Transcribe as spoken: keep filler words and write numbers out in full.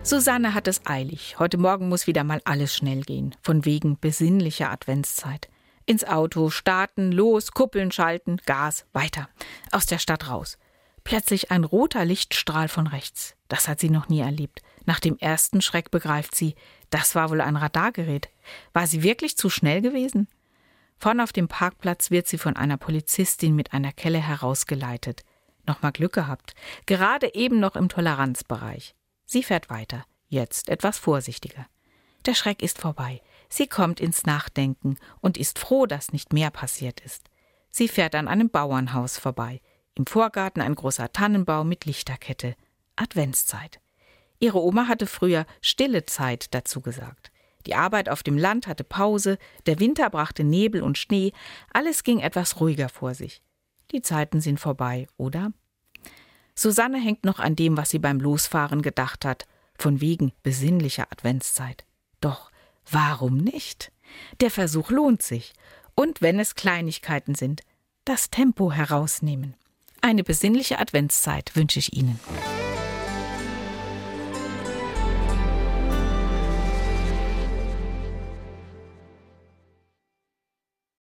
Susanne hat es eilig. Heute Morgen muss wieder mal alles schnell gehen. Von wegen besinnlicher Adventszeit. Ins Auto, starten, los, Kuppeln schalten, Gas, weiter. Aus der Stadt raus. Plötzlich ein roter Lichtstrahl von rechts. Das hat sie noch nie erlebt. Nach dem ersten Schreck begreift sie, das war wohl ein Radargerät. War sie wirklich zu schnell gewesen? Vorne auf dem Parkplatz wird sie von einer Polizistin mit einer Kelle herausgeleitet. Nochmal Glück gehabt. Gerade eben noch im Toleranzbereich. Sie fährt weiter. Jetzt etwas vorsichtiger. Der Schreck ist vorbei. Sie kommt ins Nachdenken und ist froh, dass nicht mehr passiert ist. Sie fährt an einem Bauernhaus vorbei. Im Vorgarten ein großer Tannenbaum mit Lichterkette. Adventszeit. Ihre Oma hatte früher stille Zeit dazu gesagt. Die Arbeit auf dem Land hatte Pause, der Winter brachte Nebel und Schnee, alles ging etwas ruhiger vor sich. Die Zeiten sind vorbei, oder? Susanne hängt noch an dem, was sie beim Losfahren gedacht hat, von wegen besinnlicher Adventszeit. Doch warum nicht? Der Versuch lohnt sich. Und wenn es Kleinigkeiten sind, das Tempo herausnehmen. Eine besinnliche Adventszeit wünsche ich Ihnen.